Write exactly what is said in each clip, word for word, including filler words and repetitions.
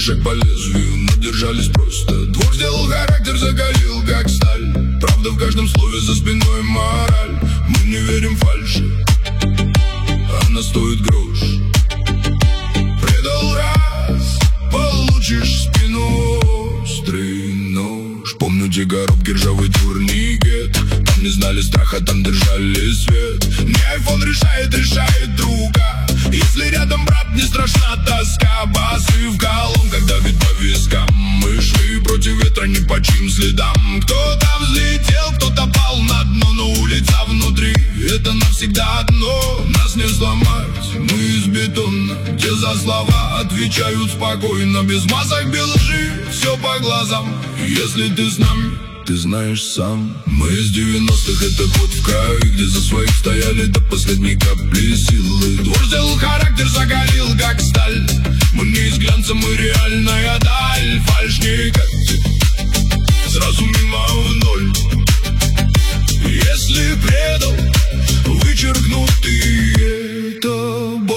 шаг по лезвию, но держались просто. Двор сделал характер, закалил как сталь. Правда в каждом слове, за спиной мораль. Мы не верим фальши, она стоит грош. Предал раз, получишь спину острый нож. Помню те коробки, ржавый турникет. Там не знали страха, там держали свет. Не айфон решает, решает друга. Если рядом брат, не страшна тоска. Басы в колонках давит по вискам. Мы шли против ветра, не по чьим следам. Кто-то взлетел, кто-то пал на дно, но улица внутри — это навсегда одно. Нас не сломать, мы из бетона. Те за слова отвечают спокойно, без масок, без лжи, все по глазам. Если ты с нами, ты знаешь сам. Мы из девяностых, это год в край, где за своих стояли до последней капли силы. Двор сделал характер, закалил как сталь. Мы не из глянца, мы реальная даль. Фальшь не катит, сразу мимо в ноль. Если предал, вычеркну ты это боль.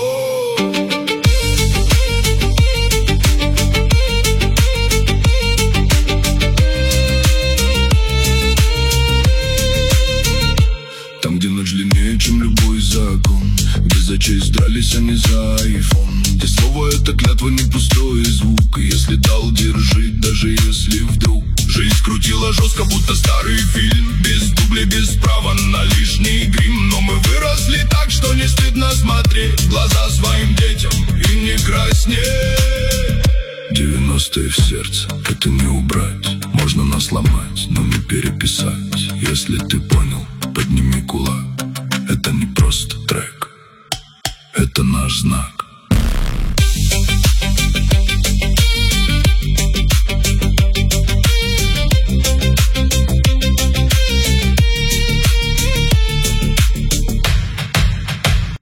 Там, где ночь длиннее, чем любой закон, где за честь дрались, а не за айфон, где слово — это клятва, не пустой звук. И если дал, держи, даже если вдруг жизнь крутила жестко, будто старый фильм. Без дублей, без права на лишний грим. Но мы выросли так, что не стыдно смотреть в глаза своим детям и не краснеть. Девяностые в сердце, это не убрать. Можно нас ломать, но не переписать. Если ты понял, подними кулак. Это не просто трек, это наш знак.